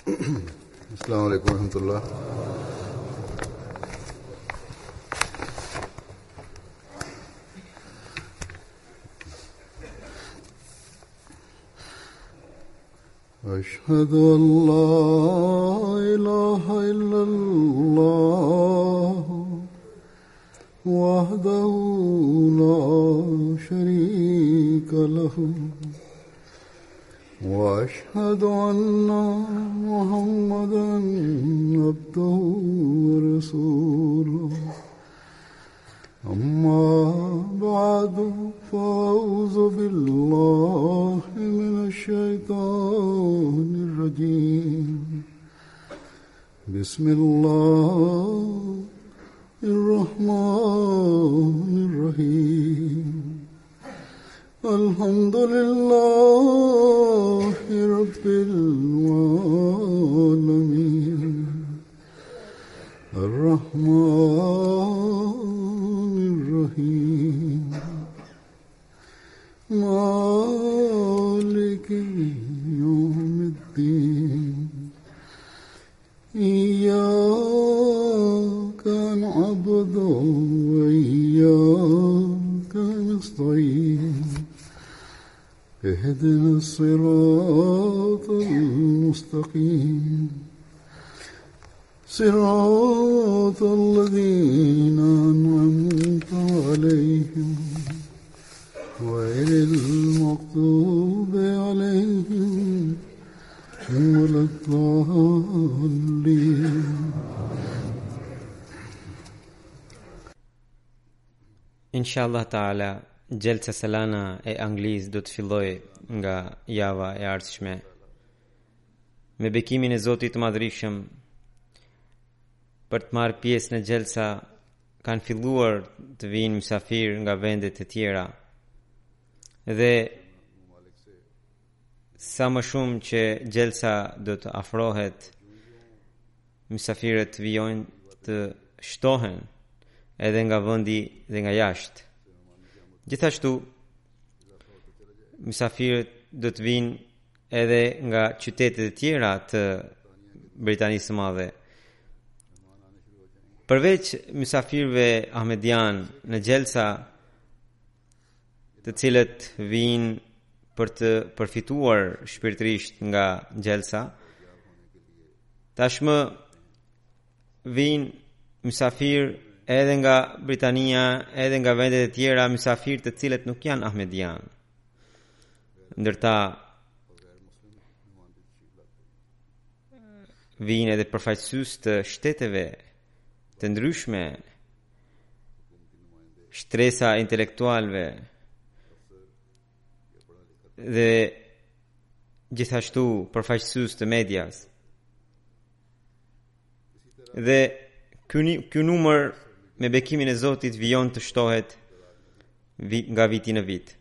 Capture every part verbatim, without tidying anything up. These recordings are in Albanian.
अस्सलाम वालेकुम रहमतुल्लाह। أشهد أن لا إله إلا الله وحده لا شريك له وأشهد أن محمدا عبده ورسوله أما بعد فأعوذ بالله من الشيطان الرجيم بسم الله الرحمن الرحيم الحمد لله رب العالمين الرحمن الرحيم مالك يوم الدين إياك نعبد وإياك نستعين اهدنا الصراط المستقيم صراط الذين أنعمت عليهم غير المغضوب عليهم ولا الضالين. Inshallah Taala, Gjelsa Salana e Anglisë do të fillojë nga java e ardhshme. Me bekimin e Zotit të Madhërisëm, për të marrë pjesë në Gjelsa kanë filluar të vinë mysafir nga vendet e tjera. Dhe sa më shumë që Gjelsa do të afrohet, mysafirët vijojnë të shtohen edhe nga vendi dhe nga jashtë. Gjithashtu, mysafirët do të vinë edhe nga qytetet e tjera të Britanisë së Madhe. Përveç mysafirëve ahmedian në Gjelsa, të cilët vinë për të përfituar shpirtërisht nga Gjelsa, tashmë vinë mysafirë edhe nga Britania, edhe nga vendet e tjera, mysafirë të cilët nuk janë ahmedian. Ndërta vinë edhe përfaqësues të shteteve të ndryshme, shtresa intelektualve dhe gjithashtu përfaqësues të medias. Dhe ky numër me bekimin e Zotit vijon të shtohet nga viti në vit.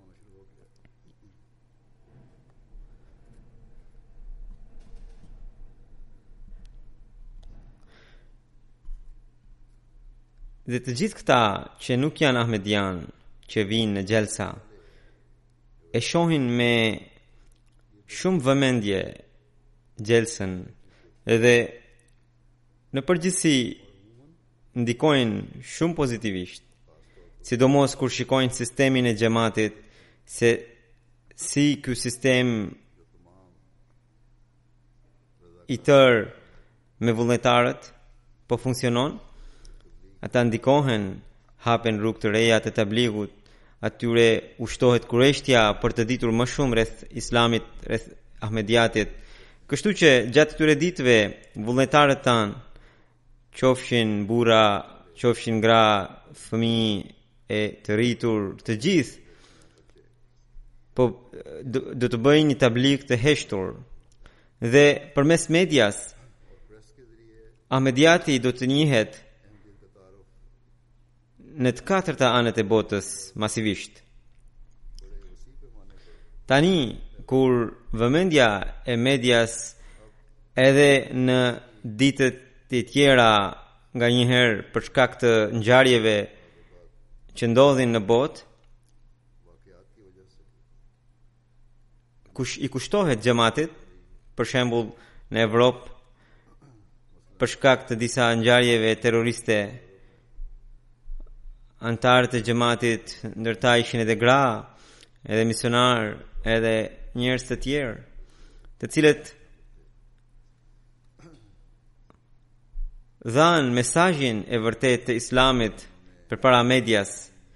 Dhe të gjithë këta që nuk janë ahmedian, që vinë në Gjelsa, e shohin me shumë vëmendje Gjelsën, edhe në përgjithësi ndikojnë shumë pozitivisht, sidomos kur shikojnë sistemin e xhamatit, se si ky sistem i tërë me vullnetarët po funksionon. Ata ndikohen, hapen rrugë të reja të tabligut, atyre ushtohet kurreshtja për të ditur më shumë rreth islamit, rreth ahmediatit. Kështu që gjatë këtyre ditëve vullnetarët tanë, qofshin burra, qofshin gra, fëmijë e të rritur, të gjithë, po do të bëjnë një tablik të heshtur. Dhe përmes medias, ahmediati do të njihet në të katërta anët e botës masivisht. Tani, kur vëmendja e medias edhe në ditët të tjera nga njëherë për shkak të ngjarjeve që ndodhin në botë, kush i kushtohet xhamatit, për shembull në Evropë për shkak të disa ngjarjeve terroriste. Antarët e xhamatit, ndërta ishin edhe gra, edhe misionar, edhe njerëz të tjerë, të cilët dhanë mesazhin e vërtetë të Islamit përpara medias.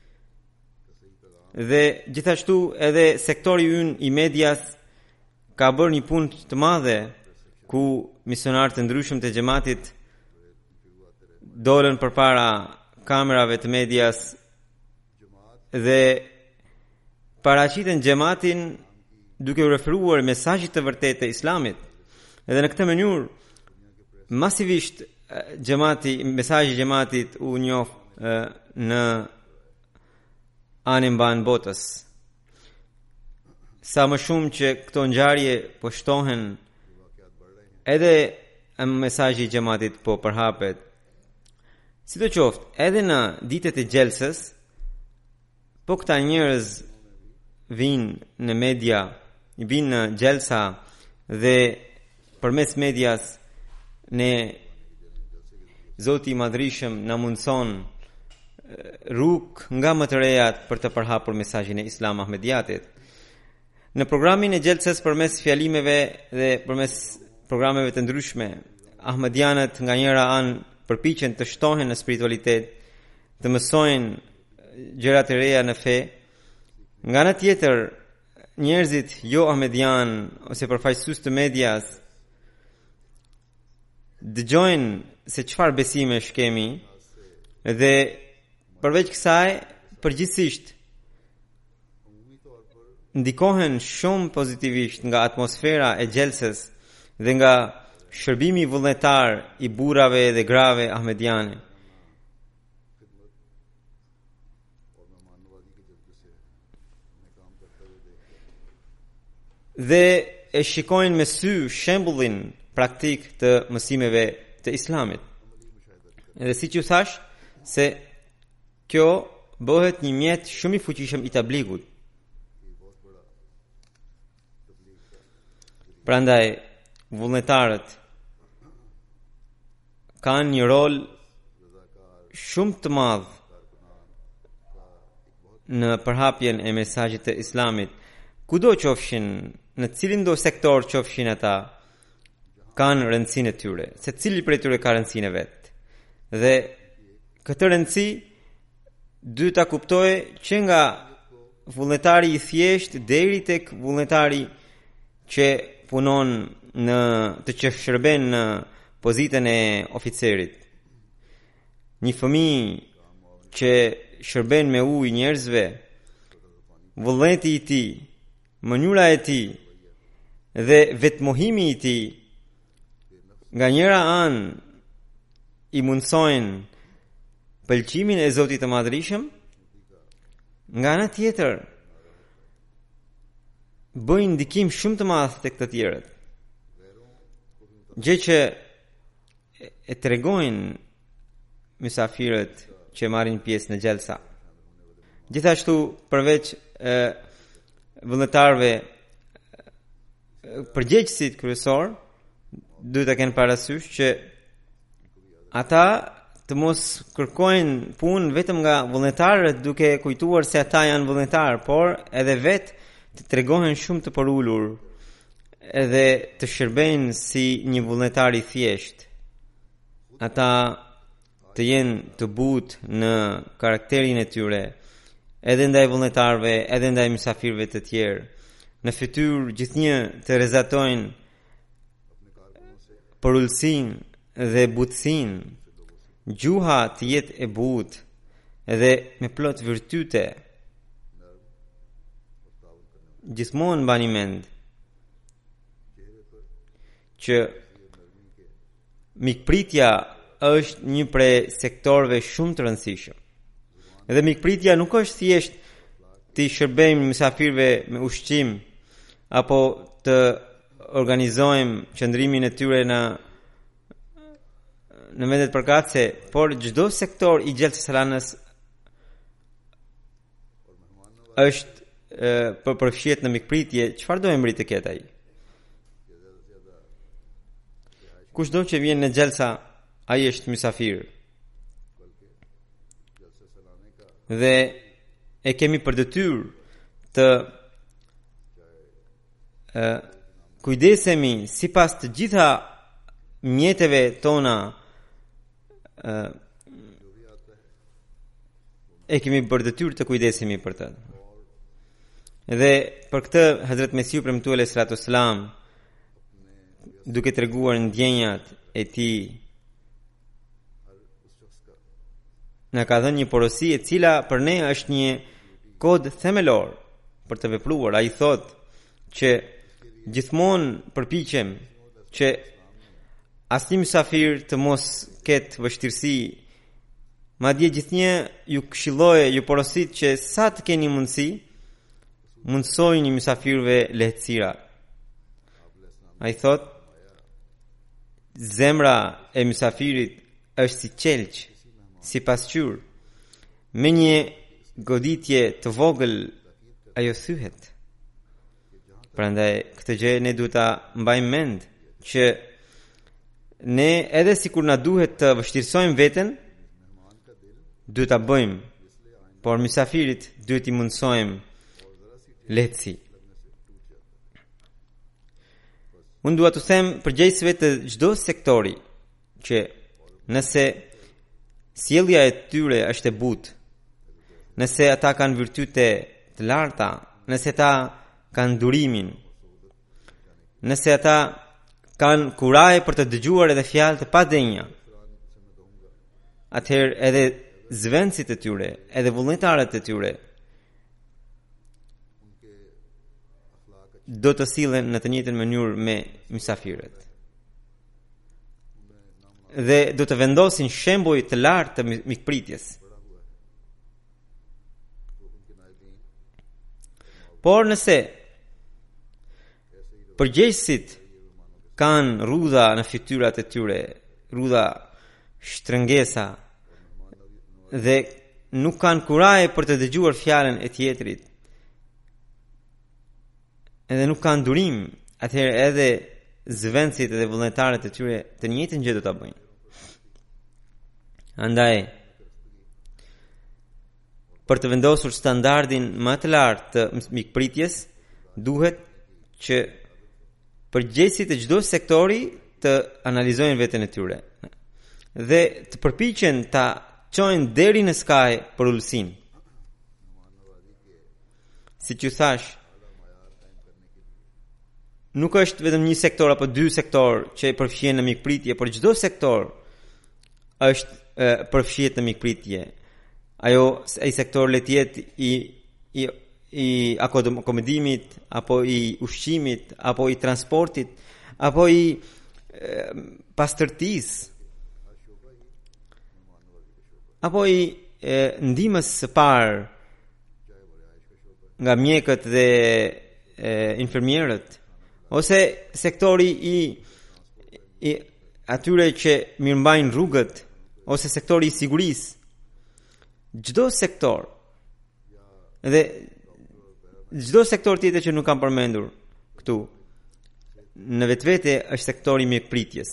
Dhe gjithashtu edhe sektori ynë i medias ka bërë një punë të madhe ku misionarë të ndryshëm të xhamatit dolën përpara kamerave të medias dhe paraqiten xhamatin duke u referuar mesazhit të vërtetë të Islamit. Edhe në këtë mënyrë masivisht xhamati, mesazhi i xhamatit u njoh në anën mban botës. Sa më shumë që këto ngjarje po shtohen, edhe mesazhi i xhamatit po përhapet. Sidoqoftë, edhe në ditët e xhelsës, po këta njerëz vinë në media, vinë në xhelsa dhe përmes medias ne Zoti i Madhrishëm na mundson rrugë nga më të rejat për të përhapur mesazhin e Islam Ahmediatit. Në programin e xhelsës përmes fjalimeve dhe përmes programeve të ndryshme, Ahmedianët nga njëra anë përpiqen të shtohen në spiritualitet, të mësojnë gjëra të reja në fe. Nga ana tjetër, njerëzit jo Ahmedian ose përfaqësues të medias dëgjojnë se çfarë besime shkemi dhe përveç kësaj përgjithsisht ndikohen shumë pozitivisht nga atmosfera e xhelsës dhe nga shërbimi vullnetar i burrave dhe grave ahmediane. Dhe e shikojnë me sy shembullin praktik të mësimeve të Islamit. Edhe si që thash, se kjo bëhet një mjet shumë i fuqishëm i tabligut. Prandaj, vullnetarët kanë një rol shumë të madh në përhapjen e mesazhit të Islamit. Kudo qofshin, në cilin do sektor qofshin ata, kanë rëndësinë e tyre, se cili prej tyre ka rëndësinë e vet. Dhe këtë rëndësi dy ta kuptoj që nga vullnetari i thjesht deri tek vullnetari që punon në të që shërben në pozitën e oficerit. Një fëmijë që shërben me ujë njerëzve, vullneti i tij, mënyra e tij dhe vetmohimi i tij nga njëra anë i mundsojnë pëlqimin e Zotit të Madhrishëm, nga ana tjetër bëjnë ndikim shumë të madh tek të tjerët. Gjë që e tregojnë mysafirët që marrin pjesë në xhelsa. Gjithashtu përveç e, vullnetarëve, përgjegjësit kryesor duhet të kenë parasysh që ata të mos kërkojnë punë vetëm nga vullnetarët duke kujtuar se ata janë vullnetarë, por edhe vetë të tregohen shumë të përulur edhe të shërbejnë si një vullnetar i thjesht. Ata të jenë të butë në karakterin e tyre, edhe ndaj vullnetarëve, edhe ndaj mysafirëve të tjerë. Në fytyrë gjithnjë të rezatojnë përullsinë dhe butësinë, gjuha të jetë e butë edhe me plot virtyte. Gjithmonë mbani mend që mikpritja është një prej sektorëve shumë të rëndësishëm. Edhe mikpritja nuk është thjesht të shërbejmë mysafirëve me ushqim apo të organizojmë qëndrimin e tyre në në vendet përkatëse, por çdo sektor i Xhelsës Ranës është për përfshihet në mikpritje. Çfarë do emri të ketë ai? kushdo që vjen në xhelsa, ai është mysafir. Dhe e kemi për detyrë të e, kujdesemi sipas të gjitha mjeteve tona, e, e kemi për detyrë të kujdesemi për të. Dhe për këtë Hazrat Mesiu premtuar alayhi salatu wassalam, duke treguar ndjenjat e tij, na ka dhënë një porosi e cila për ne është një kod themelor për të vepruar. Ai thotë që gjithmonë përpiqem që asnjë mysafir të mos ketë vështirësi. Madje gjithnjë ju këshilloj, ju porosit që sa të keni mundësi, mundsojini mysafirëve lehtësira. Ai thot, zemra e mysafirit është si qelq, si pasqyr. Me një goditje të vogël ajo thyhet. Prandaj këtë gjë ne duhet ta mbajmë mend që ne edhe sikur na duhet të vështirësojmë veten, duhet ta bëjmë, por mysafirit duhet i mundsojmë lehtësi. Unë dua të them përgjegjësve të çdo sektori që nëse sjellja e tyre është e butë, nëse ata kanë virtyte të larta, nëse ata kanë durimin, nëse ata kanë kuraj për të dëgjuar edhe fjalë të padenja, atëherë edhe zvenësit e tyre, edhe vullnetarët e tyre do të sillen në të njëjtën mënyrë me mysafirët. Dhe do të vendosin shembuj të lartë të mikpritjes. Por nëse përgjegjësit kanë rrudha në fytyrat e tyre, rrudha shtrëngesa, dhe nuk kanë kuraj për të dëgjuar fjalën e tjetrit, edhe nuk kanë durim, atëherë edhe zvenësit edhe vullnetarët e tyre të njëjtën gjë do ta bëjnë. Andaj, për të vendosur standardin më të lartë të mikpritjes, duhet që përgjegjësit e çdo sektori të analizojnë veten e tyre dhe të përpiqen ta çojnë deri në skaj për ulësin. Si që thash, nuk është vetëm një sektor apo dy sektor që e përfshin në mikpritje, por çdo sektor është e, përfshihet në mikpritje. Ajo ai sektor le të jetë i i i akomodimit, apo i ushqimit, apo i transportit, apo i e, pastërtisë, apo i e, ndihmës së parë nga mjekët dhe e, infermierët, ose sektori i, i atyre që mirëmbajnë rrugët, ose sektori i sigurisë. Çdo sektor dhe çdo sektor tjetër që nuk kam përmendur këtu, në vetvete është sektori i mikpritjes.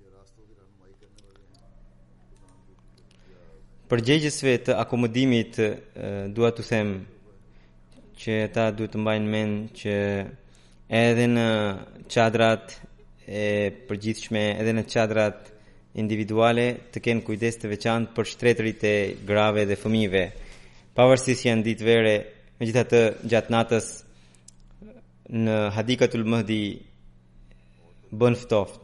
Përgjegjësve të akomodimit dua të them që ata duhet të mbajnë mend që edhe në çadrat e përgjithshme, edhe në çadrat individuale, të kenë kujdes të veçantë për shtretërit e grave dhe fëmijëve. Pavarësisht janë ditë vere, megjithatë gjatë natës në Hadikatul Mahdi bën ftoft.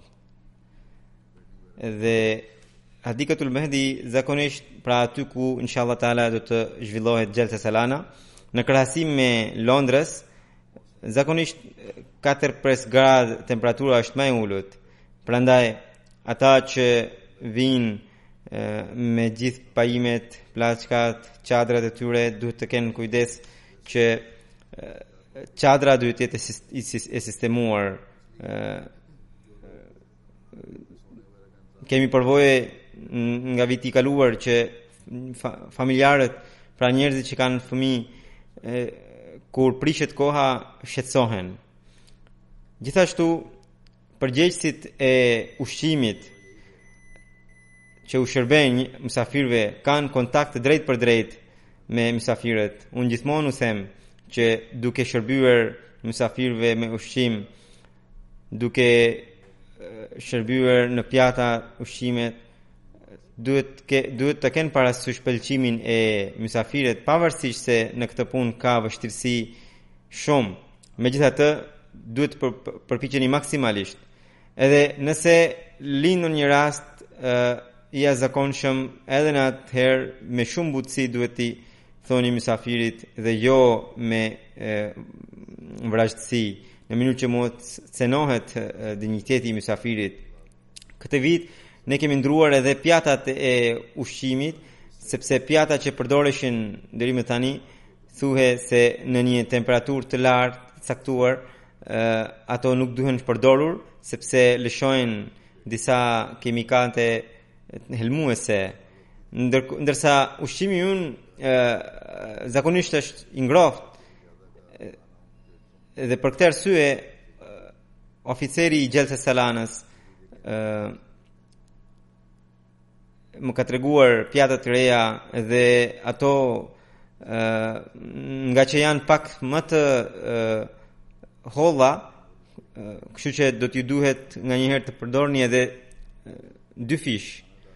Dhe Hadikatul Mahdi zakonisht pra aty ku inshallah taala do të zhvillohet Gjelsa Salana, në krahasim me Londrës, zakonisht katër gradë temperatura është më e ulët. Prandaj ata që vinë me gjithë pajimet, plaçkat, çadrat e tyre duhet të kenë kujdes që çadra duhet të jetë e sistemuar. Kemi përvoje nga viti i kaluar që familjarët, pra njerëzit që kanë fëmijë, kur prishet koha shqetësohen. Gjithashtu përgjegjësit e ushqimit që u shërbejnë mysafirëve kanë kontakt drejt për drejt me mysafirët. Unë gjithmonë u them që duke shërbyer mysafirëve me ushqim, duke shërbyer në pjata ushqimet, duhet ke, duhet të kenë parasysh pëlqimin e mysafirët, pavarësisht se në këtë punë ka vështirësi shumë. Megjithatë, duhet për, për, përpiqeni maksimalisht. Edhe nëse lindur një rast uh, i jashtëzakonshëm, edhe në atëherë me shumë butësi duhet t'i thoni mysafirit dhe jo me e, vrashtësi, në mënyrë që mos cenohet dinjiteti i mysafirit. Këtë vit ne kemi ndruar edhe pjatat e ushqimit, sepse pjatat që përdoreshin deri më tani thuhe se në një temperaturë të lartë, caktuar, e, ato nuk duhen përdorur sepse lëshojnë disa kimikate helmuese, ndër, ndërsa ushqimi ynë zakonisht është i ngrohtë, dhe për këtë arsye oficeri i Gjelses Salanës më ka treguar pjata të reja dhe ato nga që janë pak më të holla, kështu që do t'ju duhet nga njëherë të përdorni edhe dy fish.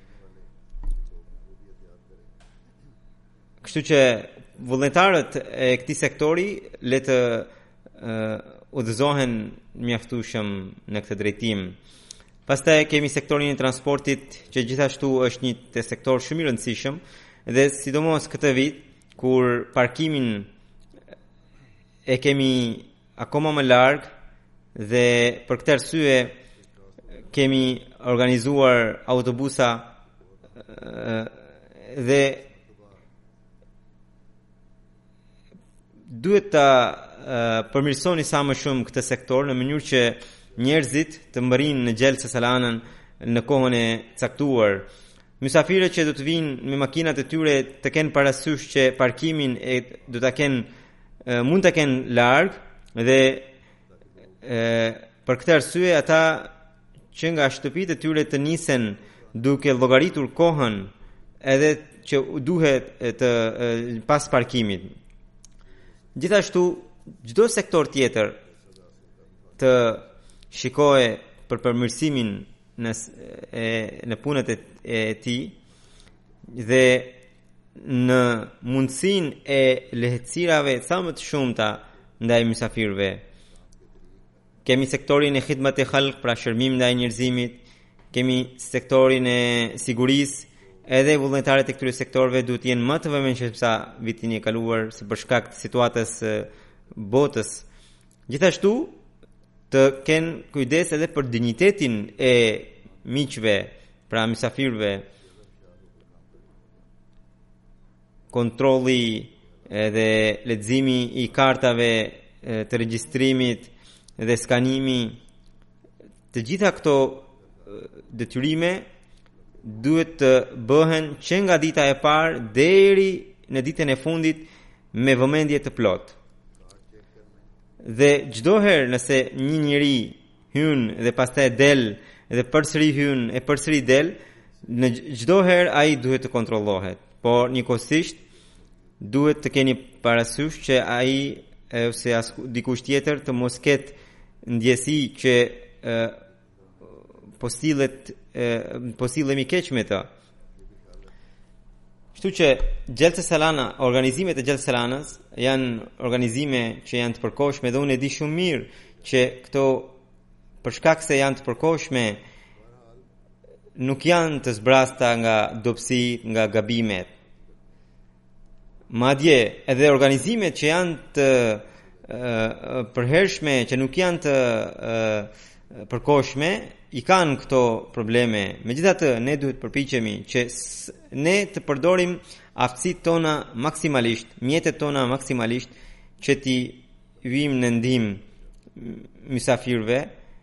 Kështu që vullnetarët e këtij sektori le të uh, udhëzohen mjaftueshëm në këtë drejtim. Pastaj kemi sektorin e transportit, që gjithashtu është një sektor shumë i rëndësishëm, dhe sidomos këtë vit kur parkimin e kemi akoma më larg dhe për këtë arsye kemi organizuar autobusa uh, dhe duhet ta uh, përmirësoni sa më shumë këtë sektor në mënyrë që njerëzit të mbërrinë në Gjelse Salanën në kohën e caktuar. Mysafirët që do të vinë me makinat e tyre të kenë parasysh që parkimin e do ta kenë uh, mund ta kenë larg dhe uh, për këtë arsye ata që nga shtëpitë e tyre të nisen duke llogaritur kohën edhe që duhet të uh, pas parkimit. Gjithashtu, çdo sektor tjetër të shikoje për përmirësimin në, e, në punët e, e tij dhe në mundësinë e lehtësirave sa më të shumta ndaj mysafirëve. Kemi sektorin e khidmat e khalq, pra shërbim ndaj njerëzimit, kemi sektorin e sigurisë, edhe vullnetarët e këtyre sektorëve duhet të jenë më të vëmendshëm sa vitin e kaluar se për shkak të situatës botës. Gjithashtu të kenë kujdes edhe për dinjitetin e miqve, pra mysafirëve. Kontrolli edhe leximi i kartave të regjistrimit dhe skanimi, të gjitha këto detyrime duhet të bëhen që nga dita e parë deri në ditën e fundit me vëmendje të plotë. Dhe çdo herë nëse një njeri hyn dhe pastaj del dhe përsëri hyn e përsëri del, në çdo herë ai duhet të kontrollohet. Por njëkohësisht duhet të keni parasysh që ai ose as dikush tjetër të mos ketë ndjesi që e, po sillet po sillemi keq me të. Kështu që Gjelse Salana, organizimet e Gjelse Salanës janë organizime që janë të përkohshme dhe unë e di shumë mirë që këto për shkak se janë të përkohshme nuk janë të zbrasta nga dobësi, nga gabimet. Madje edhe organizimet që janë të uh, përhershme, që nuk janë të uh, përkohshme, i kanë këto probleme. Megjithatë, ne duhet përpiqemi që ne të përdorim aftësitë tona maksimalisht, mjetet tona maksimalisht, që t'i vim në ndihmë mysafirëve.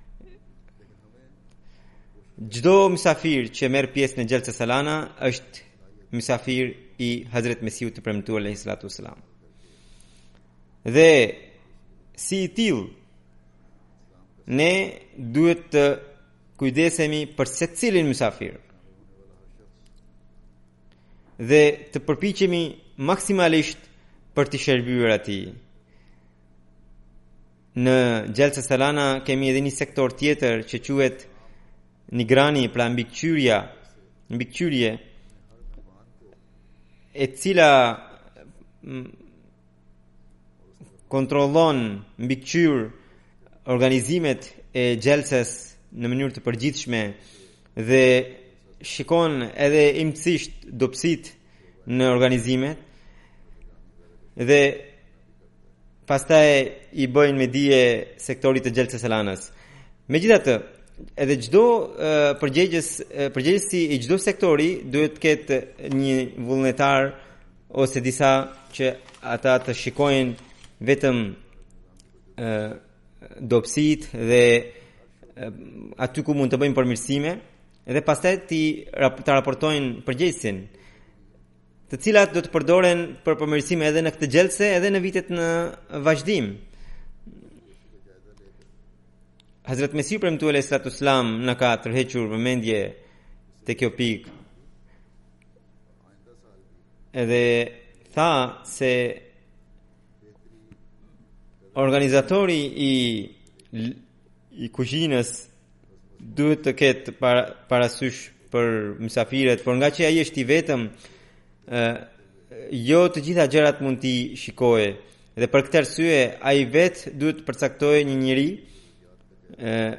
Çdo mysafir që merr pjesë në Gjelse Salana është mysafir i Hazret Mesiut të premtuar alayhi salatu wasalam. Dhe si i tillë ne duhet të kujdesemi për secilin mysafir dhe të përpiqemi maksimalisht për të shërbyer atij. Në Gjelsa Salana kemi edhe një sektor tjetër që quhet Nigrani, pra mbikëqyrja, mbikëqyrje, e cila kontrollon mbikëqyr organizimet e Gjelsës në mënyrë të përgjithshme dhe shikon edhe imtësisht dobësitë në organizimet dhe pastaj i bëjnë me dije sektorit të Gjelsës Salanës. Megjithatë, edhe çdo uh, përgjegjës uh, përgjegjësi i çdo sektori duhet të ketë një vullnetar ose disa që ata të shikojnë vetëm uh, dobësitë dhe uh, aty ku mund të bëjnë përmirësime dhe pastaj ti të raportojnë përgjegjësin, të cilat do të përdoren për përmirësime edhe në këtë gjelse edhe në vitet në vazhdim. Hazrat Mesiu premtuar alayhi salatu wasalam na ka tërhequr vëmendje te kjo pikë. Edhe tha se organizatori i i kuzhinës duhet të ketë para, parasysh për mysafirët, por nga që ai është i vetëm, uh, jo të gjitha gjërat mund t'i shikojë. Dhe për këtë arsye ai vetë duhet të përcaktojë një njerëz. Uh,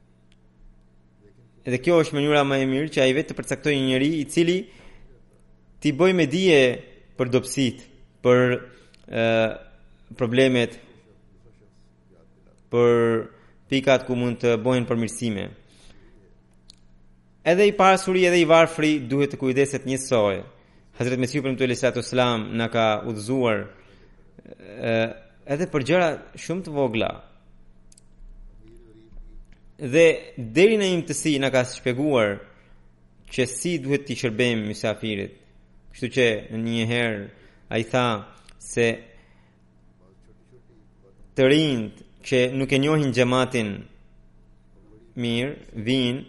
dhe kjo është mënyra më e mirë që ai vetë të përcaktojë një njerëz i cili t'i bëjë me dije për dobësitë, për uh, problemet, për pikat ku mund të bëjnë përmirësime. Edhe i pasuri edhe i varfri duhet të kujdeset njësoj. Hazrat Mesiu premtuar alayhi salatu wasalam na ka udhëzuar edhe për gjëra shumë të vogla. Dhe deri në imtësi na ka shpjeguar që si duhet t'i shërbejmë mysafirit. Kështu që një herë ai tha se të rinjt që nuk e njohin xhamatin mirë, vinë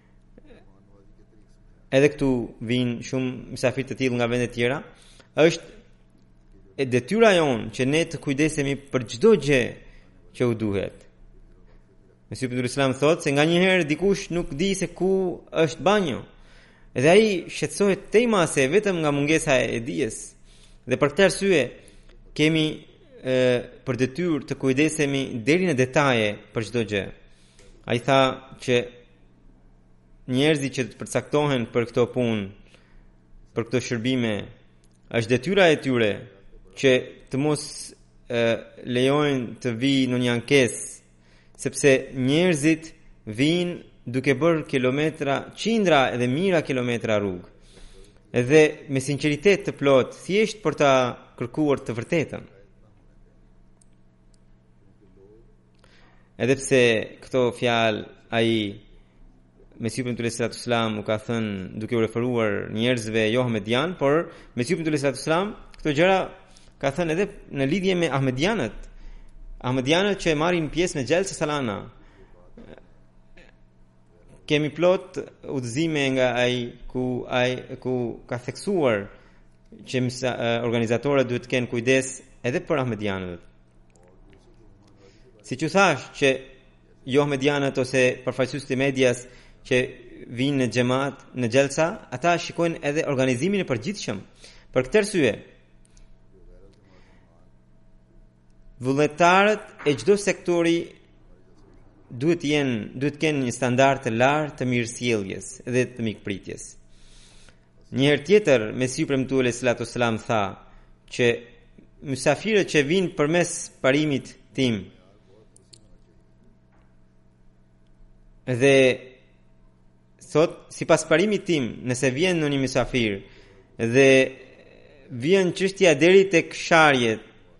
edhe këtu vinë shumë mysafir të tillë nga vende të tjera, është e detyra jonë që ne të kujdesemi për çdo gjë që u duhet. Mesiu ibn Islam thotë se nganjëherë dikush nuk di se ku është banjo. Edhe ai shqetësohet tej mase vetëm nga mungesa e dijes. Dhe për këtë arsye kemi e, për detyrë të kujdesemi deri në detaje për çdo gjë. Ai tha që njerëzit që të përcaktohen për këto punë, për këto shërbime, është detyra e tyre që të mos e, lejojnë të vijë në një ankesë, sepse njerëzit vijnë duke bërë kilometra, qindra edhe mijëra kilometra rrugë. Edhe me sinqeritet të plot, thjesht për ta kërkuar të vërtetën. Edhe pse këto fjalë ai Mesiu ibn Islam u ka thënë duke u referuar njerëzve jo ahmedian, por Mesiu ibn Islam këto gjëra ka thënë edhe në lidhje me ahmedianët. Ahmedianët që marrin pjesë në Gjelsa Salana. Kemi plot udhëzime nga ai ku ai ku ka theksuar që organizatorët duhet të kenë kujdes edhe për ahmedianët. Siç u thash që jo ahmedianët ose përfaqësuesit e medias që vinë në xhamat, në Gjelsa, ata shikojnë edhe organizimin e përgjithshëm. Për këtë arsye, vullnetarët e çdo sektori duhet të jenë, duhet të kenë një standard të lartë të mirësjelljes dhe të mikpritjes. Një herë tjetër, Mesiu premtuar alayhi salatu wasalam tha që mysafirët që vinë përmes parimit tim dhe thot, sipas parimit tim, nëse vjen në një mysafir dhe vjen çështja deri tek sharjet,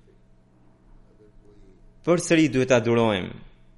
përsëri duhet ta durojmë.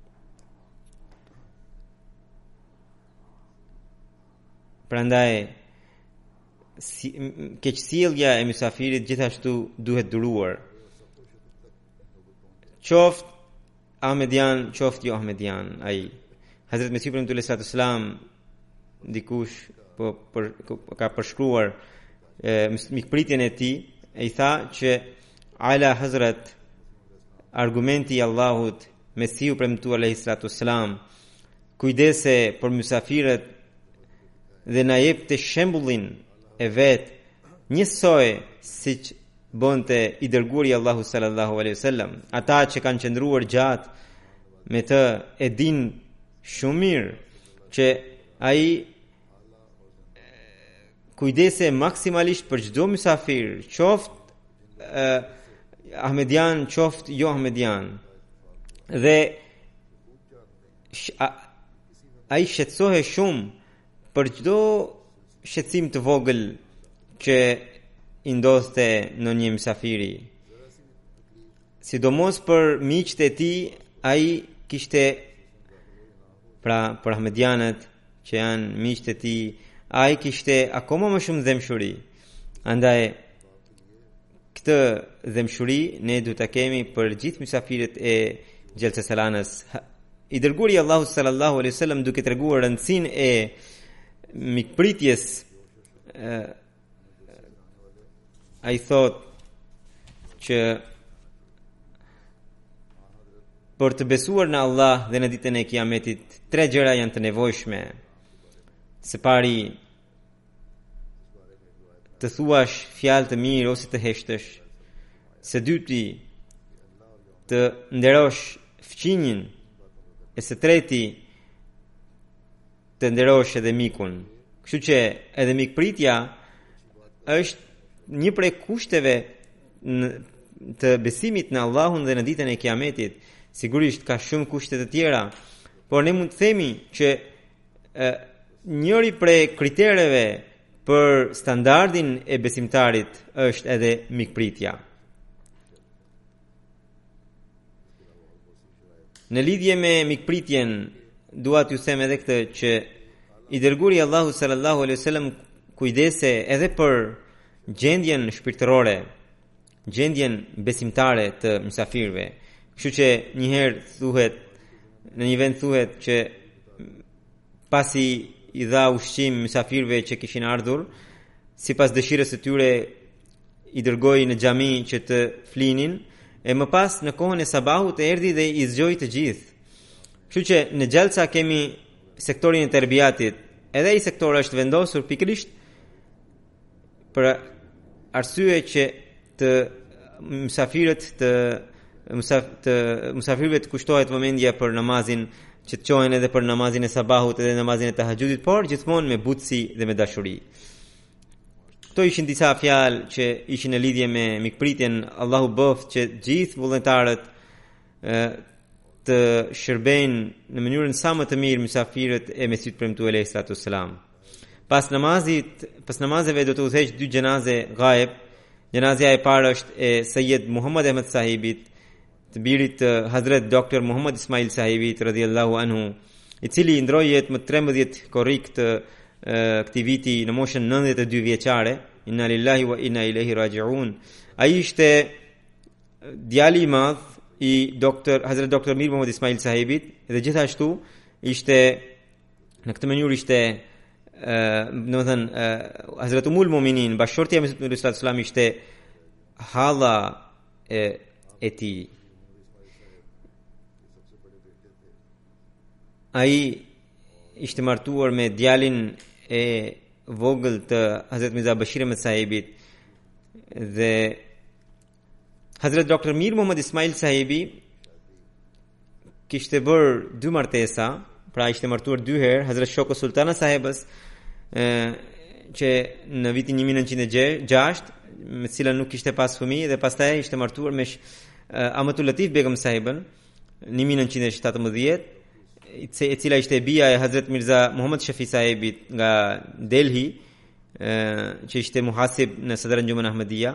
Prandaj si, keqësjellja e mysafirit gjithashtu duhet duruar. Qoftë Ahmedian qoftë jo Ahmedian ai. Hazrat Mesih premtuar sallallahu alaihi wasallam dikush po për, ka përshkruar mikpritjen e tij e i tha që ala Hazrat argumenti i Allahut Mesiu premtuar alayhi salatu wasalam kujdese për mysafirët dhe na jepte shembullin e vet njësoj siç bonte i dërguari i Allahut sallallahu alaihi wasallam. Ata që kanë qëndruar gjatë me të e din shumë mirë që ai kujdese maksimalisht për çdo mysafir, qoftë uh, Ahmedian, qoftë jo Ahmedian. Dhe ai shqetësohe shumë për çdo shqetësim të vogël që i ndodhte në një mysafiri. Sidomos për miqtë e tij, ai kishte pra për Ahmedianët që janë miqtë e tij, ai kishte akoma më shumë dëmshuri. Andaj këtë dëmshuri ne duhet ta kemi për gjithë mysafirët e Gjelses Salanës. I dërguari Allahu sallallahu alaihi wasallam duke treguar rëndësinë e mikpritjes, ai thot që për të besuar në Allah dhe në ditën e Kiametit, tre gjëra janë të nevojshme. Së pari, të thuash fjalë të mirë ose të heshtësh. Së dyti, të nderosh fqinjin. E së treti, të nderosh edhe mikun. Kështu që edhe mikpritja është një prej kushteve të besimit në Allahun dhe në ditën e Kiametit. Sigurisht ka shumë kushte të tjera, por ne mund të themi që e, njëri prej kritereve për standardin e besimtarit është edhe mikpritja. Në lidhje me mikpritjen, dua t'ju them edhe këtë që i dërguari Allahu sallallahu alaihi wasallam kujdese edhe për gjendjen shpirtërore, gjendjen besimtare të mysafirëve. Kështu që një herë thuhet, në një vend thuhet që pasi i dha ushqim mysafirëve që kishin ardhur, sipas dëshirës së tyre i dërgoi në xhami që të flinin, e më pas në kohën e sabahut e erdhi dhe i zgjoi të gjithë. Kështu që në Gjelsa kemi sektorin e terbiatit, edhe ai sektor është vendosur pikërisht për arsye që të mysafirët të të mysafirëve të kushtohet vëmendja për namazin, që të qohen edhe për namazin e sabahut edhe namazin e tahajjudit, por gjithmonë me butësi dhe me dashuri. Këto ishin disa fjalë që ishin në lidhje me mikpritjen. Allahu bëft që gjithë vullnetarët të shërbejnë në mënyrën sa më të mirë mysafirët e Mesihut premtuar alayhi salatu wassalam. Pas namazit, pas namazeve do të udhëheq dy gjenaze gaib. Gjenazja e parë është e Sayyid Muhammad Ahmad Sahibit, të birit të Hazret doktor Muhammad Ismail Sahibit radhiyallahu anhu, i cili ndroi jetë më tridhjetë korrik të këtij viti në moshën nëntëdhjetë e dy vjeçare. Inna lillahi wa inna ilaihi raji'un. Ai ishte djali i madh i doktor Hazret doktor Mir Muhammad Ismail Sahibit dhe gjithashtu ishte në këtë mënyrë ishte në më thënë Hazret Umul Mominin, bashkëshortja e Mesihut sallallahu alaihi wasallam, ishte hala e, e tij. Ai ishte martuar me djalin e vogël të Hazret Mirza Bashir Ahmed Sahibit dhe Hazret doktor Mir Muhammad Ismail Sahibi kishte bërë dy martesa, pra ishte martuar dy herë. Hazret Shoko Sultana Sahibës që në vitin një mijë e nëntëqind e gjashtë, me cilën nuk kishte pas fëmijë, dhe pastaj ishte martuar me Amatul Latif Begum Sahibën në një mijë e nëntëqind e shtatëmbëdhjetë, e cila ishte bija e Hazret Mirza Muhammad Shafi Sahibit nga Delhi, që ishte muhasib në Sadr Anjuman Ahmadiyya.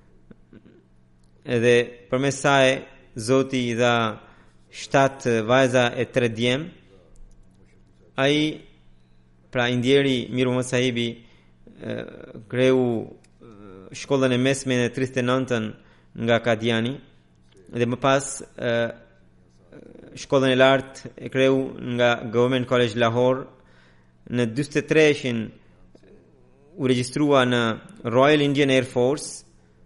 Edhe përmes saj Zoti i dha shtatë vajza e tre djem. Ai, pra indjeri Mir Muhammad Sahibi, kreu shkollën e mesme në tridhjetë e nëntën nga Kadiani dhe më pas shkollën e lartë e kreu nga Government College Lahore. Në dyzet e tre-shin u regjistrua në Royal Indian Air Force.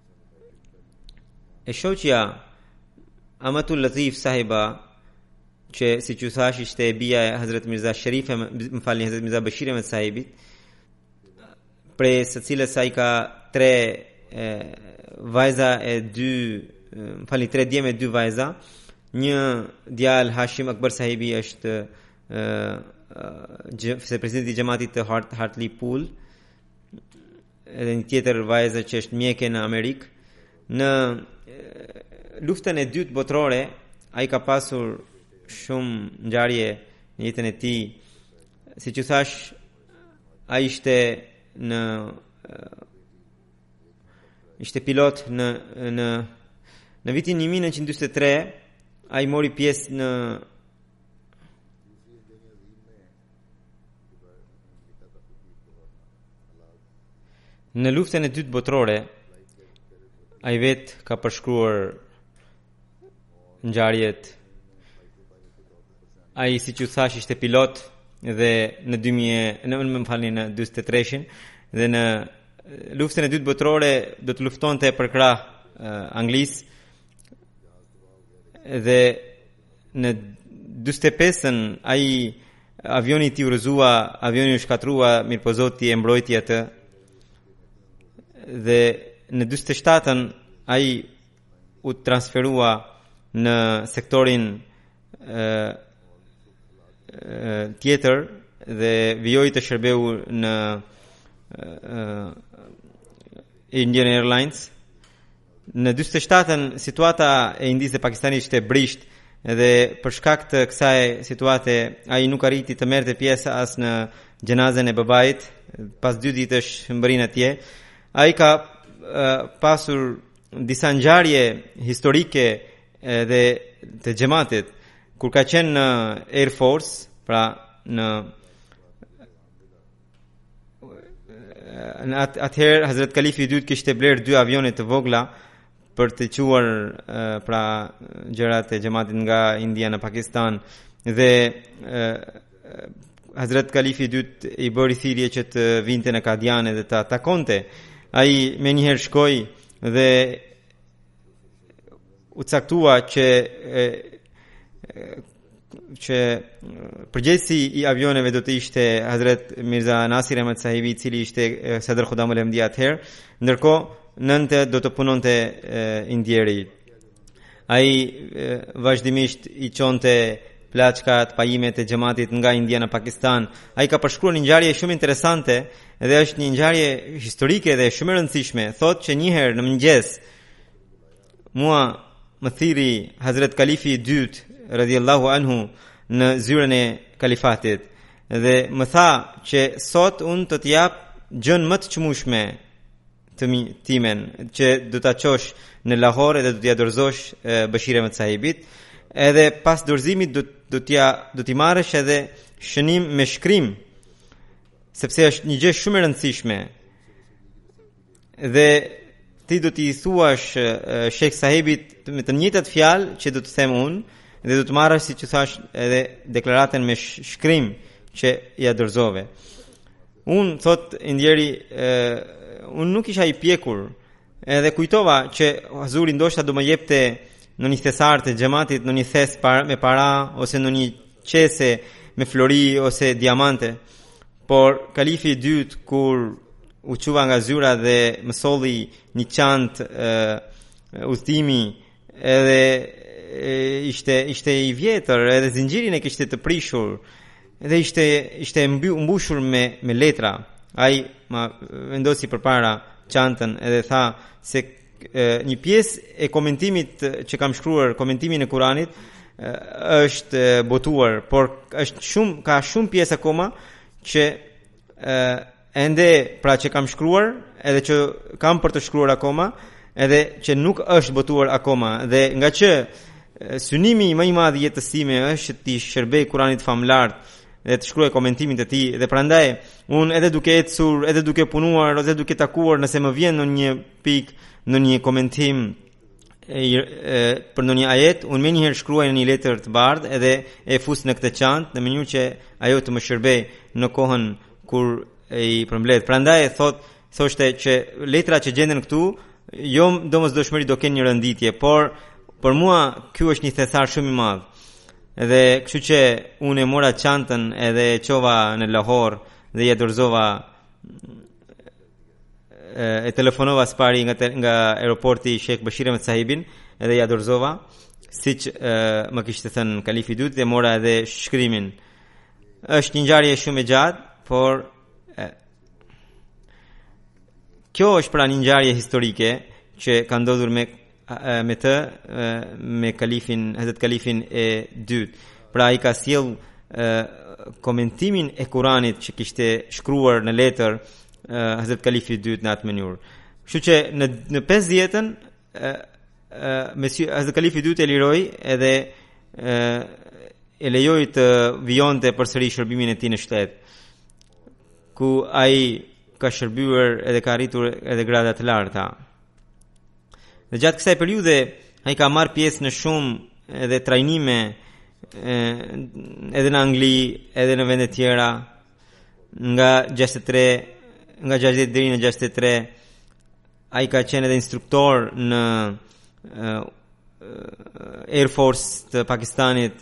E shoqja Amatul Latif sahiba, që si që thash ishte e bia e Hazrat Mirza Sharif, më falni, Hazrat Mirza Bashir Ahmed sahibit, prej së cilës ai ka tre e, vajza e dy, më falni, tre djem e dy vajza. Një djalë Hashim Akbar sahibi është se presidenti i xhamatit të Hart, Hartley Pool, edhe një tjetër vajzë që është mjeke në Amerikë. Në luftën e dytë botërore ai ka pasur shumë ngjarje në jetën e tij. Siç u thash, ai ishte në ishte pilot në në në vitin një mijë nëntëqind e dyzet e tre. Ai mori pjesë në Në luftën e dytë botërore. Ai vet ka përshkruar ngjarjet. Ai, siç u thash, ishte pilot dhe në dy mijë, në më falni, në dyzet e tre-shin, dhe në luftën e dytë botërore do të luftonte për krah uh, Anglisë, dhe në dyzet e pesën ai avioni i tij u rrëzua, avioni u shkatrua, mirëpo Zoti e mbrojti atë. Dhe në dyzet e shtatën ai u transferua në sektorin e, e, tjetër dhe vijoi të shërbeu në e, Indian Airlines. Në dyzet e shtatën situata e Indisë dhe Pakistanit ishte brisht, dhe për shkak të kësaj situate ai nuk arriti të merrte pjesë as në gjenazën e babait. Pas dy ditësh mbrin atje. Ai ka uh, pasur disa ngjarje historike dhe të xhamatit kur ka qenë në Air Force, pra në në at- atëherë Hazrat Kalifi i dytë kishte bler dy avione të vogla për të quar uh, pra gjërat e xhamatit nga India në Pakistan, dhe uh, Hazrat Kalifi i dytë i bëri thirrje që të vinte në Kadiane dhe të takonte. Ai me njëherë shkoi dhe u caktua që e, që përgjegjësi i avioneve do të ishte Hazrat Mirza Nasir Ahmed sahibi, i cili ishte Sadr Khudam al-Ahmadiyya atëherë, ndërkohë nënte do të punonte i ndjeri. Ai e, vazhdimisht i çonte plaçkat, pajimet e xhamatit nga India në Pakistan. Ai ka përshkruar një ngjarje shumë interesante dhe është një ngjarje historike dhe shumë e rëndësishme. Thotë që një herë në mëngjes mua më thiri Hazrat Kalifi i dytë radhiyallahu anhu në zyrën e kalifatit dhe më tha që sot unë të të jap gjën më të çmueshme të mi, timen, që do ta çosh në Lahore dhe do t'ia dorëzosh Bashir Ahmed sahibit, edhe pas dorëzimit do do t'ja do t'i marrësh edhe shënim me shkrim, sepse është një gjë shumë e rëndësishme. Dhe ti do t'i thuash uh, Sheikh sahibit me të njëjtat fjalë që do të them unë, dhe do të marrësh, siç u thash, edhe deklaratën me sh- shkrim që ja dorëzove. Unë thot indjeri, uh, unë nuk isha i pjekur, edhe kujtova që Hazuri ndoshta do më jepte në një thesar të xhamatit, në një thes para, me para, ose në një qese me flori ose diamante. Por Kalifi i dytë, kur u quva nga zyra dhe më solli një çantë uh, udhëtimi, edhe e, ishte ishte i vjetër, edhe zinxhirin e kishte të prishur, edhe ishte ishte mbushur me me letra. Ai ma vendosi përpara çantën edhe tha se një pjesë e komentimit që kam shkruar, komentimin e Kuranit, është botuar, por është shumë, ka shumë pjesë akoma që ende pra që kam shkruar, edhe që kam për të shkruar akoma, edhe që nuk është botuar akoma, dhe nga që synimi më i madh i jetës time është të shërbej Kuranit famlar dhe të shkruaj komentimin të tij, dhe prandaj unë edhe duke ecur, edhe duke punuar, edhe duke takuar, nëse më vjen në një pikë, në një komentim për ndonjë ajet, unë menjëherë shkruaj në një letër të bardhë edhe e fus në këtë çantë në mënyrë që ajo të më shërbej në kohën kur i përmbledh. Prandaj thot thoshte që letra që gjenden këtu jo domosdoshmëri do kenë një rënditje, por për mua ky është një thethar shumë i madh. Edhe kështu që unë e mora çantën edhe e çova në Lahore dhe ja dorëzova, e telefonova së pari nga, nga aeroporti Sheikh Bashir Ahmed Sahibin edhe ja dorëzova siç më kishte thënë kalifi i dytë dhe mora edhe shkrimin. Është një ngjarje shumë e gjatë, por e, kjo është pra një ngjarje historike që ka ndodhur me me të me kalifin Hazrat kalifin e dytë. Pra ai ka sjell komentimin e Kuranit që kishte shkruar në letër Uh, Hazrat Kalifi i dytë në atë mënyrë. Kështu që në në pesëdhjetën uh, uh, Mesih Hazrat Kalifi i dytë e liroi edhe uh, e lejoi të vijonte përsëri shërbimin e tij në shtet, ku ai ka shërbyer edhe ka arritur edhe grada të larta. Dhe gjatë kësaj periudhe ai ka marrë pjesë në shumë edhe trajnime uh, edhe në Angli, edhe në vende tjera, nga gjashtëdhjetë e tre nga gjashtëdhjetë deri në gjashtëdhjetë e tre. Ai ka qenë edhe instruktor në uh, Air Force të Pakistanit,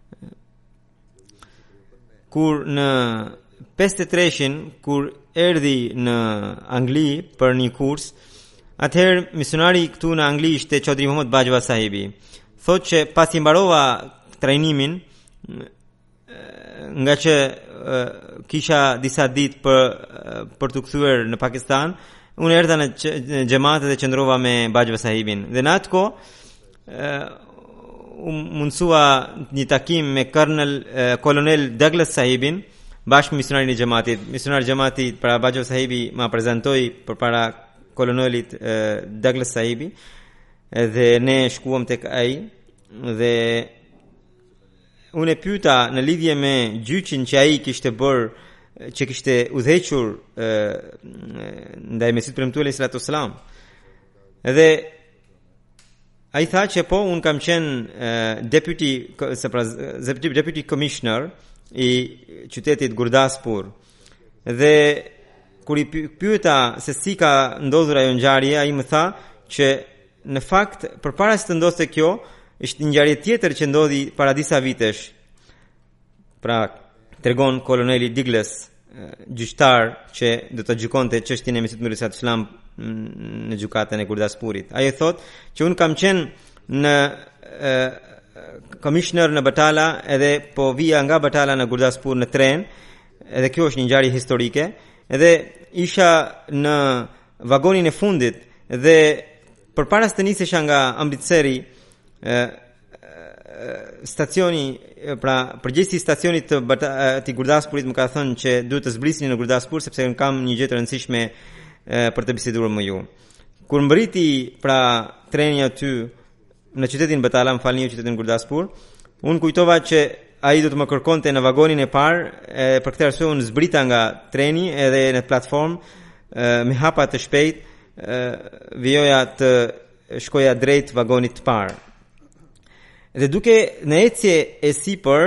kur në pesëdhjetë e treshin kur erdhi në Angli për një kurs, atëherë misionari këtu në Angli ishte Chaudhry Muhammad Bajwa sahibi. Thotë që pasi mbarova trajnimin, nga që uh, kisha disa ditë për uh, për të kthyer në Pakistan, unë erdha në xhamat dhe qëndrova me Bajwa sahibin. Dhe në atë kohë uh, um, mundsua një takim me Colonel uh, Kolonel Douglas sahibin, bashkë me misionarin e xhamatit. Misionari i xhamatit para Bajwa sahibi ma prezantoi përpara kolonelit uh, Douglas sahibi dhe ne shkuam tek ai dhe unë e pyeta në lidhje me gjyqin që ai kishte bërë, që kishte udhëhequr ndaj Mesihut premtuar alayhi salatu wasalam. Edhe ai tha që po, unë kam qenë deputy deputy commissioner i qytetit Gurdaspur. Dhe kur i pyeta se si ka ndodhur ajo ngjarje, ai më tha që në fakt përpara se të ndodhte kjo, ishte një ngjarje tjetër që ndodhi para disa vitesh. Pra, tregon koloneli Douglas, gjyqtar që do të gjykonte çështjen e Mesihut sallallahu alaihi wasallam në gjykatën e Gurdaspurit. Ai thotë që un kam qenë në commissioner në Batala edhe po vija nga Batala në Gurdaspur në tren, edhe kjo është një ngjarje historike, edhe isha në vagonin e fundit dhe përpara se të nisesha nga Amritseri, stacioni, pra përgjegjësi i stacionit të, të Gurdaspurit më ka thënë që duhet të zbrisni në Gurdaspur sepse kam një gjë të rëndësishme për të biseduar me ju. Kur mbriti pra treni aty në qytetin Batala, më falni, në qytetin Gurdaspur, unë kujtova që ai do të më kërkonte në vagonin e parë, e, për këtë arsye unë zbrita nga treni edhe në platformë me hapa të shpejt vijoja të shkoja drejt vagonit të parë. Dhe duke në ecje e sipër,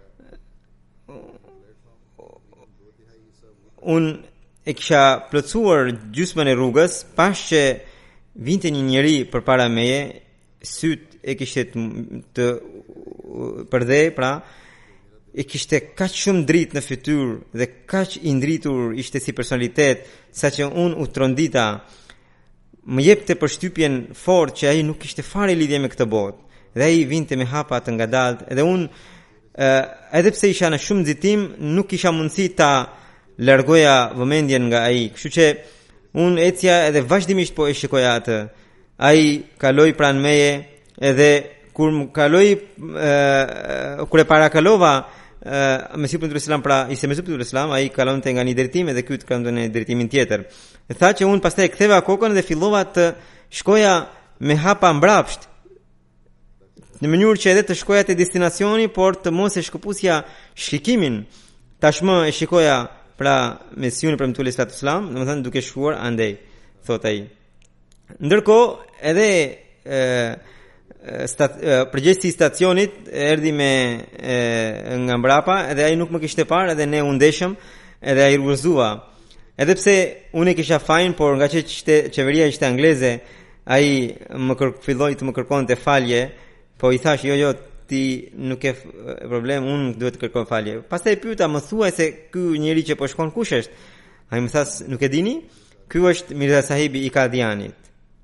unë e kisha plotësuar gjysmën e rrugës, pas që vinte një njeri përpara meje, syt e kishte të, të përdhe, pra e kishte kaq shumë dritë në fytyrë dhe kaq i ndritur ishte si personalitet, saqë unë u trondita, më jepte përshtypjen fort që ai nuk kishte fare lidhje me këtë botë. Dhe ai vinte me hapa të ngadalt, edhe unë uh, edhe pse isha në shumë nxitim, nuk kisha mundësi ta largoja vëmendjen nga ai. Kështu që unë ecja edhe vazhdimisht po e shikoja atë. Ai kaloi pranë meje, edhe kur më kaloi uh, kur e parakalova uh, Mesihut sallallahu alaihi wasallam, pra ishte Mesihut sallallahu alaihi wasallam, ai kalonte nga një drejtim edhe ky kalonte në drejtimin tjetër. Dhe tha që unë pastaj e ktheva kokën dhe fillova të shkoja me hapa mbrapsht, në mënyrë që edhe të shkoja te destinacioni, por të mos e shkëputja shikimin. Tashmë e shikoja pra Mesihun premtuar sallallahu alaihi wasallam, domethënë duke shkuar andej, thot ai. Ndërkohë edhe përgjegjësi i stacionit erdhi me e, nga mbrapa edhe ai nuk më kishte parë edhe ne u ndeshëm edhe ai rrugëzua. Edhe pse unë kisha fajin, por nga që qeveria ishte angleze, ai më kër, filloi të më kërkonte falje, po i thash jo jo ti nuk e problem, unë duhet të kërkoj falje. Pastaj pyeta, më thuaj se ky njeri që po shkon kush është? Ai më tha, nuk e dini? Ky është Mirza Sahibi i Kadianit.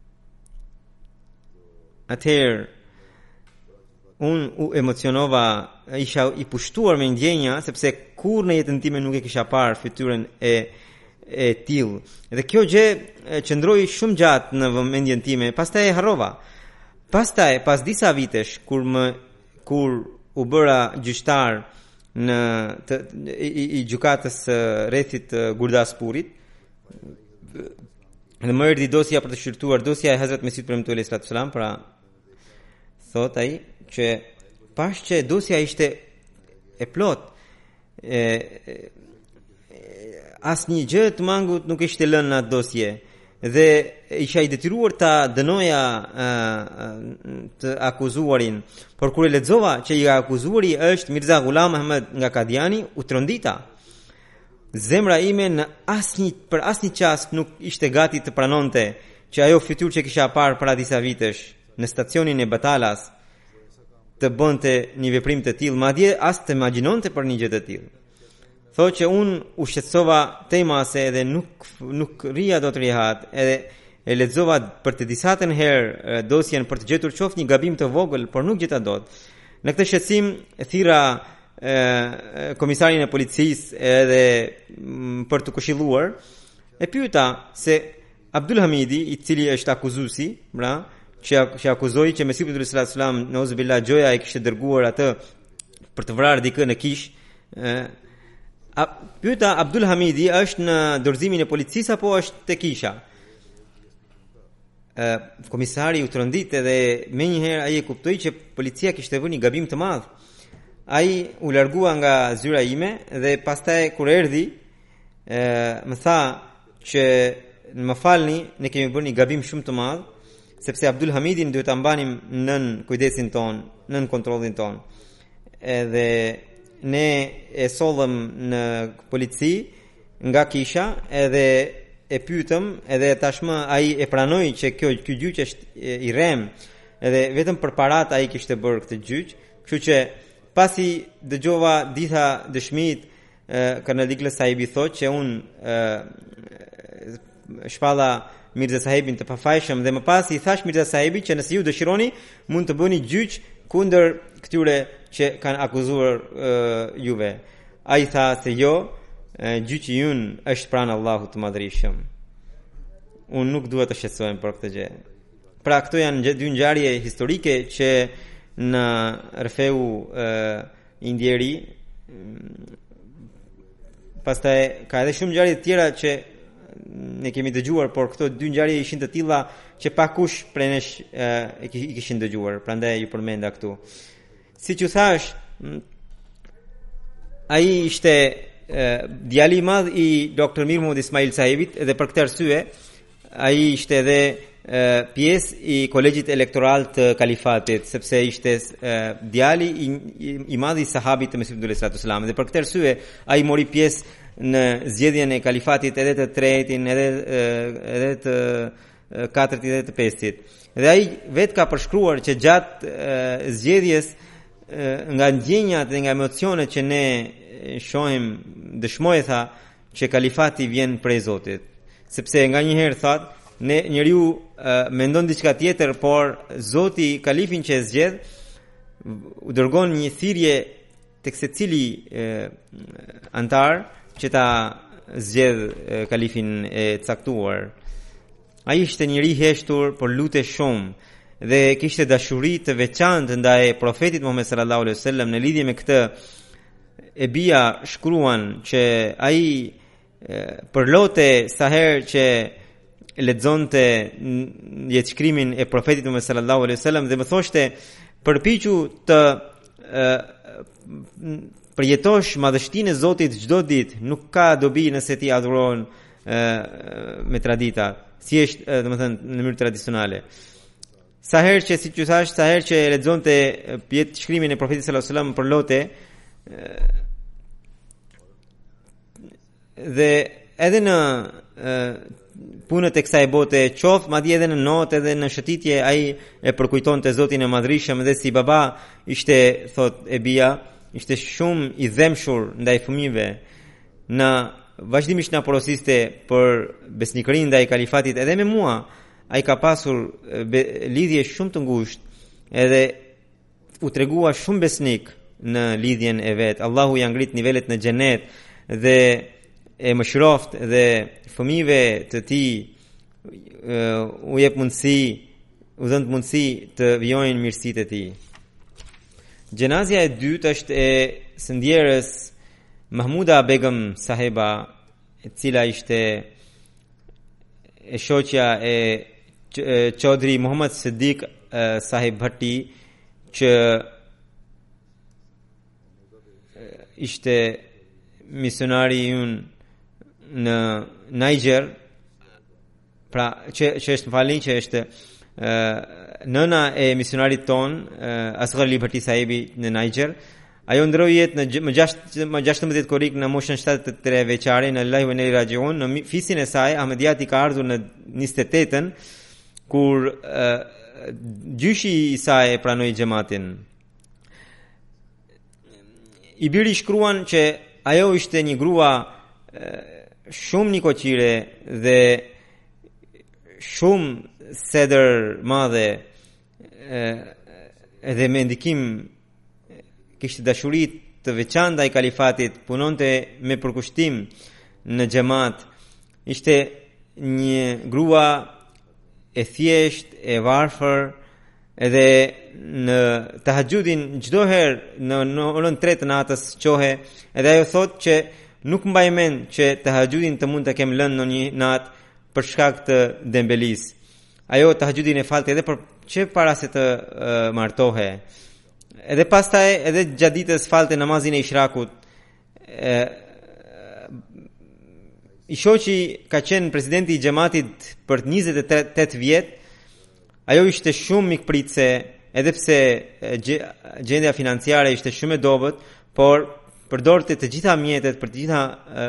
Atëherë unë u emocionova, isha i pushtuar me ndjenja, sepse kur në jetën time nuk e kisha parë fytyrën e e tillë. Dhe kjo gjë qëndroi shumë gjatë në vëmendjen time, pastaj e harrova. Pastaj pas disa vitesh kur më kur u bëra gjyqtar në të, i, i gjykatës rrethit Gurdaspurit, dhe më erdhi dosja për të shqyrtuar, dosja e Hazrat Mesihut Premtuar alayhi salatu wasalam, pra thot ai që pash që dosja ishte e plot, e, e asnjë gjë të mangut nuk ishte lënë në atë dosje dhe isha i detyruar ta dënoja të akuzuarin, por kur e lexova që i akuzuari është Mirza Ghulam Ahmed nga Kadiani, u trondita. Zemra ime në asnjë për asnjë çast nuk ishte gati të pranonte që ajo fytyrë që kisha parë para disa vitesh në stacionin e Batalas të bënte një veprim të tillë, madje as të imagjinonte për një gjë të tillë. Thotë që unë u shqetësova temase edhe nuk nuk rria do të rihat, edhe e lexova për të disatën herë dosjen për të gjetur qoftë një gabim të vogël, por nuk gjeta dot. Në këtë shqetësim e thira e, komisarin e policisë edhe m, për të këshilluar, e pyeta se Abdul Hamidi, i cili është akuzuesi, pra, që që akuzoi që Mesihu sallallahu alaihi wasallam nauzubillah gjoja e kishte dërguar atë për të vrarë dikë në Kish, e, A, pyeta Abdul Hamidi është në dorëzimin e policisë apo është te Kisha? Ë komisari u trondit edhe menjëherë ai e kuptoi që policia kishte vënë një gabim të madh. Ai u largua nga zyra ime dhe pastaj kur erdhi ë më tha që më falni, ne kemi bërë një gabim shumë të madh, sepse Abdul Hamidin duhet ta mbanim nën kujdesin ton, nën kontrollin ton. Edhe ne e sollëm në polici nga Kisha edhe e pyetëm edhe tashmë ai e pranoi që kjo ky gjyq është i rrem edhe vetëm për parat ai kishte bërë këtë gjyq, kështu që pasi dëgjova disa dëshmitë Kanal Ikla Sahibi thotë që unë shpalla Mirza Sahibin të pafajshëm dhe më pas i thash Mirza Sahibi që nëse ju dëshironi mund të bëni gjyq kundër këtyre që kanë akuzuar uh, juve. Ai tha se jo, uh, gjyqi ynë është pranë Allahut të Madhërisëm. Unë nuk dua të shqetësohem për këtë gjë. Pra këto janë dy ngjarje historike që në Rfeu uh, Indieri, pastaj ka edhe shumë ngjarje të tjera që ne kemi dëgjuar, por këto dy ngjarje ishin të tilla që pakush prej nesh uh, i kishin dëgjuar, prandaj ju përmenda këtu. Siç u thash, ai ishte uh, djali i madh i doktor Mir Muhammad Ismail Sahibit, edhe për këtë arsye ai ishte edhe uh, pjesë i kolegjit elektoral të kalifatit, sepse ishte uh, djali i, i, i madh i sahabit të Mesihut sallallahu alaihi wasallam, dhe për këtë arsye ai mori pjesë në zgjedhjen e kalifatit edhe të tretin, edhe edhe të katërt edhe të pestit. Dhe ai vetë ka përshkruar që gjatë zgjedhjes nga ndjenjat dhe nga emocionet që ne shohim, dëshmoi tha që kalifati vjen prej Zotit. Sepse nga një herë thot, ne njeriu mendon diçka tjetër, por Zoti kalifin që e zgjedh u dërgon një thirrje tek secili antar që ta zgjedh kalifin e caktuar. Ai ishte njëri heshtur, por lutej shumë dhe kishte dashuri të veçantë ndaj profetit Muhammed sallallahu alaihi wasallam. Në lidhje me këtë, e bija shkruan që ai përlote sa herë që lexonte jetëshkrimin e profetit Muhammed sallallahu alaihi wasallam dhe më thoshte përpiqu të përjetosh madhështinë e Zotit çdo ditë, nuk ka dobi nëse ti adhuron me tradita, si është, domethënë në mënyrë tradicionale. sa herë që siç ju thash, sa herë që lexonte pjet shkrimin e profetit sallallahu alajhi wasallam për lote, dhe edhe në punët e kësaj bote, qoftë madje edhe në notë edhe në shëtitje, ai e përkujtonte Zotin e Madhrishëm, dhe si baba ishte, thot e bia, ishte shumë i dhemshur ndaj fëmijëve, na vazhdimisht na porosiste për besnikërinë ndaj kalifatit. Edhe me mua ai ka pasur be, lidhje shumë të ngushtë, edhe u tregua shumë besnik në lidhjen e vet. Allahu ja ngrit nivelet në xhenet dhe e mëshiroft, dhe fëmijëve të tij uh, u jep mundësi, u dhënë mundësi të vijojnë mirësitë e tij. Gjenazja e dytë është e sëndjerës Mahmuda Begum Saheba, e cila ishte e shoqja e Chaudhry Muhammad Siddiq Sahib Bhatti, që ishte misionari ynë në Niger, pra që, që është falin që është uh, nëna e misionarit ton uh, Asghar Ali Bhatti Sahibi në Niger. Ajo ndroi jetë në më gjashtëmbëdhjetë korrik në moshën shtatëdhjetë e tre vjeçare në Allahu ne rajiun. Në fisin e saj Ahmediati ka ardhur në njëzet e tetën, kur uh, gjyshi i saj e pranoi xhamatin. I biri shkruan që ajo ishte një grua uh, shumë nikoqire dhe shumë sedër madhe, edhe me ndikim kishte dashuri të veçantë ndaj kalifatit, punonte me përkushtim në xhamat. Ishte një grua e thjesht, e varfër, edhe në tahajjudin çdo herë në orën tre të natës qohe, edhe ajo thotë që nuk mbaj mend që tahajjudin të mund të kem lënë në një natë për shkak të dembelis. Ajo tahajjudin e falte edhe për që para se të uh, martohe. Edhe pastaj edhe gjatë ditës falte namazin e ishrakut. E, I shoqi ka qenë presidenti i xhamatit për njëzet e tetë vjet. Ajo ishte shumë mikpritse, edhe pse gjendja financiare ishte shumë e dobët, por përdorte të gjitha mjetet, për të gjitha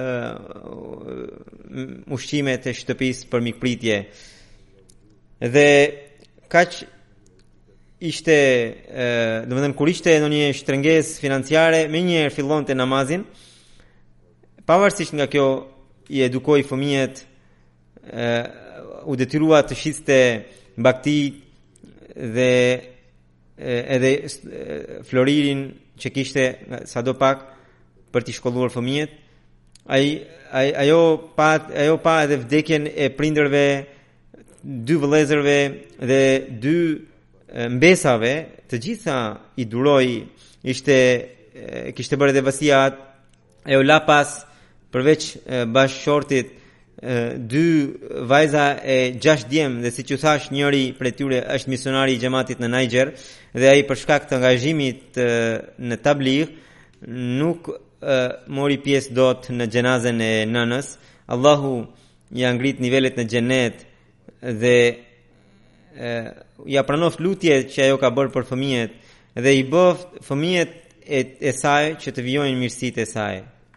uh, ushqimet e shtëpisë për mikpritje. Dhe kaq ishte, uh, domethënë kur ishte ndonjë shtrëngesë financiare, më njëherë fillonte namazin. Pavarësisht nga kjo, i edukoi fëmijët, uh, u detyrua të shiste bakti dhe uh, edhe uh, floririn që kishte sado pak për t'i shkolluar fëmijët. Ai ai ajo pa ajo pa edhe vdekjen e prindërve, dy vëllezërve dhe dy mbesave, të gjitha i duroi. Ishte kishte bërë edhe vasiat. Ajo la pas përveç bashkëshortit dy vajza e gjashtë djem, dhe siç u thash, njëri prej tyre është misionari i xhamatit në Niger, dhe ai për shkak të angazhimit në tabligh nuk Uh, mori pjesë dot në xhenazën e nënës. Allahu ja ngrit nivelet në xhenet dhe uh, ja pranoft lutjet që ajo ka bërë për fëmijët, dhe i bëft fëmijët e, e saj që të vijojnë mirësitë e saj.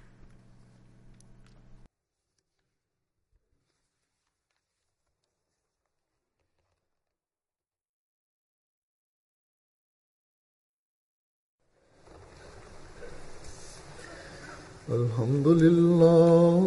Alhamdulillah,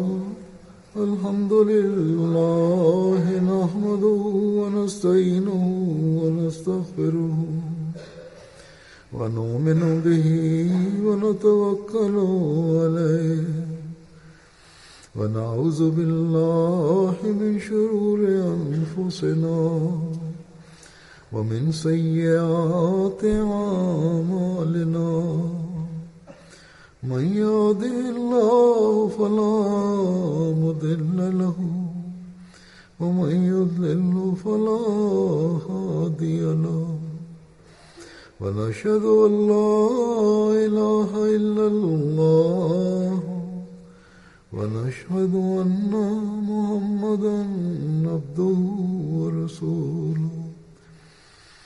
alhamdulillah, nahmaduhu wa nasta'inuhu wa nastaghfiruhu wa nu'minu bihi wa natawakkalu alayhi wa na'udzu billahi min shururi anfusina wa min sayyiati a'malina. من يهده الله فلا مضل له ومن يضلل فلا هادي له ونشهد أن لا إله إلا الله ونشهد أن محمدا عبده ورسوله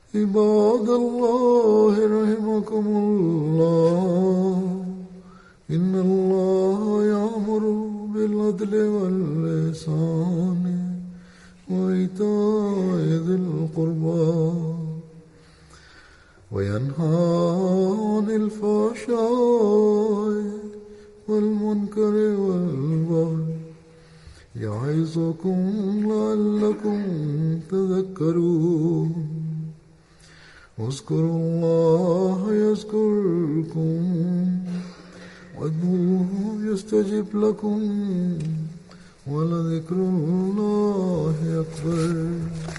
عباد الله رحمكم الله إن الله يأمر بالعدل والإحسان وإيتاء ذي القربى وينهى عن الفحشاء والمنكر والبغي يعظكم لعلكم تذكرون اذكروا الله يذكركم وادعوه يستجب لكم ولذكر الله أكبر.